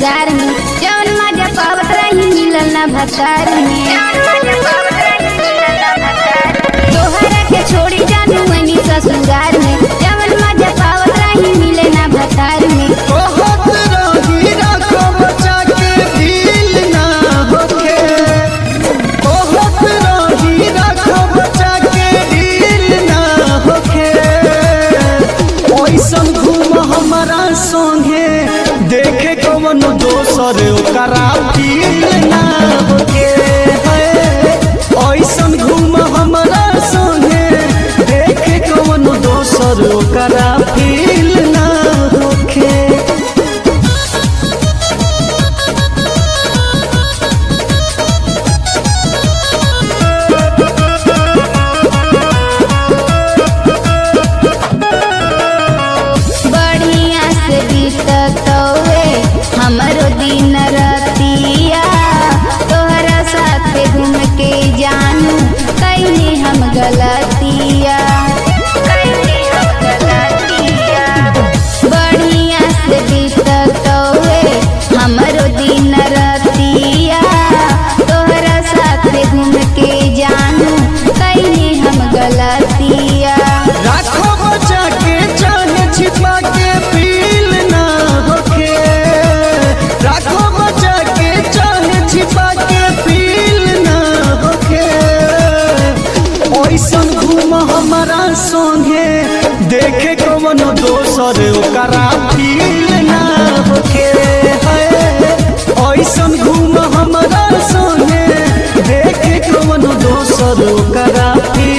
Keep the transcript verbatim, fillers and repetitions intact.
ससुरार में जवन मजा पावत रही मिलल ना भतार में। तोहरा के छोड़ी जानू वनी ससुरार में जवन मजा पावत रही मिले ना भतार में। देखे कौन दोसर ओकरा फील ना होके ऐसन घूम हमरा संगे देखे कौन दोसर ओकरा फील ना होके। हमरो दिन रतिया तोहरा साथे घूम के जानू कैनी हम गलतिया कैनी हम गलतिया बढ़िया से बीतत हुए हमरो दिन रतिया तोहरा साथे घूम के जानू कैनी हम गलतिया। राखो बचा के चाहे छिपा के फील ना होके राखो बचा के चाहे छिपा के फील ना होके ऐसन घूम हमारा संगे देखे कौन दोसर ओकरा फील ना होके ऐसन घूम हमारा संगे देखे कौन दोसर ओकरा फील